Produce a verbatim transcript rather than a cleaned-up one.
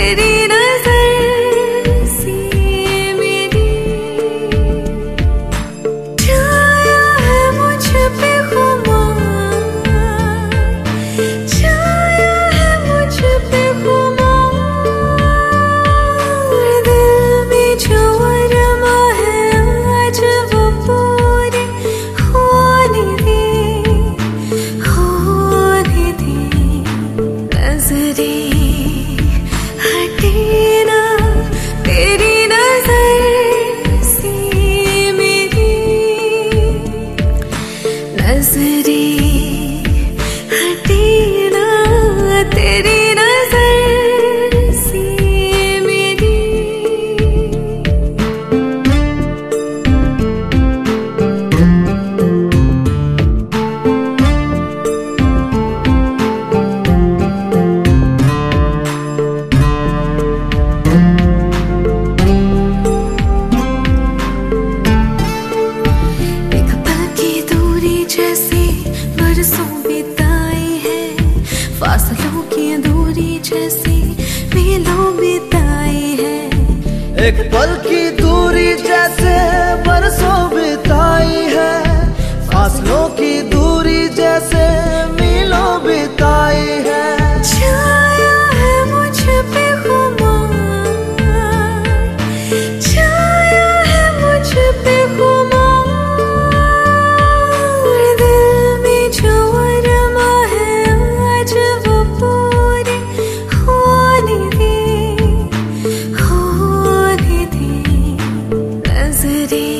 तेरी नजर सी मेरी, छाया है मुझ पे खुमार, छाया है मुझ पे खुमार, दिल में जो अरमा है आज वो पूरी होने दे, होने दे। नजरे हटे ना तेरी नजर से मेरी, नजरे हटे ना तेरी नजर से मेरी। एक पल की दूरी जैसी बरसों बिताई है, फासलों की दूरी जैसी मीलों बिताई है। एक पल की दूरी जैसे बरसों बिताई है, फासलों की दूरी जैसे मीलों बिताई है। छाया है मुझ पे खुमार, छाया है मुझ पे खुमार, दिल में जो अरमा है आज वो पूरी होने दे, होने दे। नजरे